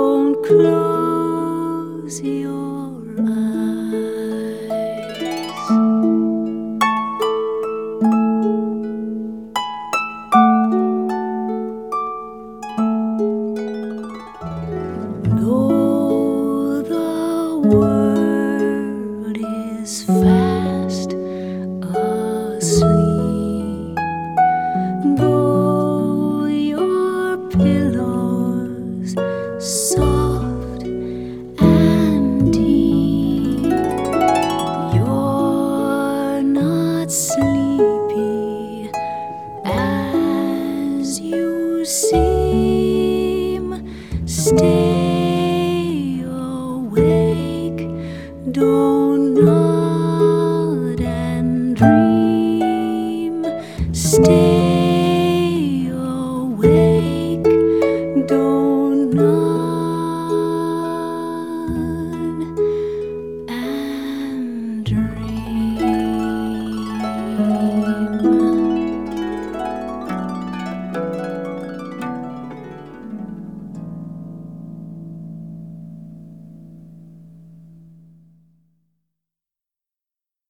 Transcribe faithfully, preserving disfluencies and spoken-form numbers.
Don't close your eyes. Though the world is fast asleep, though your pillows soft and deep, you're not sleepy as you seem. Stay awake, don't nod and dream. Stay awake, don't nod and dream.